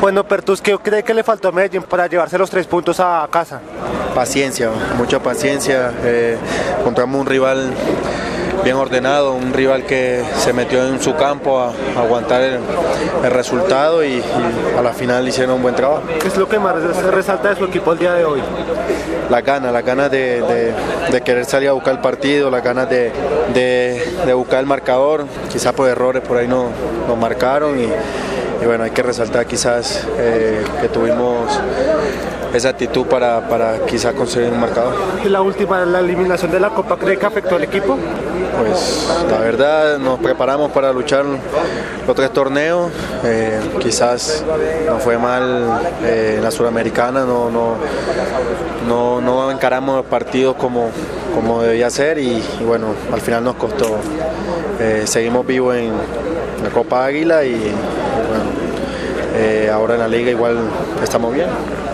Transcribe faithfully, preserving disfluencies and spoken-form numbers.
Bueno, Pertus, ¿qué cree que le faltó a Medellín para llevarse los tres puntos a casa? Paciencia, mucha paciencia. Eh, encontramos un rival bien ordenado, un rival que se metió en su campo a, a aguantar el, el resultado y, y a la final hicieron un buen trabajo. ¿Qué es lo que más resalta de su equipo el día de hoy? La gana, la ganas de, de, de querer salir a buscar el partido, las ganas de, de, de buscar el marcador. Quizás por errores por ahí no, nos marcaron y, y bueno, hay que resaltar quizás eh, que tuvimos esa actitud para, para quizás conseguir un marcador. ¿Y la última, la eliminación de la Copa, cree que afectó al equipo? Pues la verdad nos preparamos para luchar los tres torneos, eh, quizás nos fue mal eh, en la Sudamericana, no, no, no, no encaramos los partidos como, como debía ser y, y bueno, al final nos costó. Eh, seguimos vivos en la Copa Águila y, y bueno, eh, ahora en la liga igual estamos bien.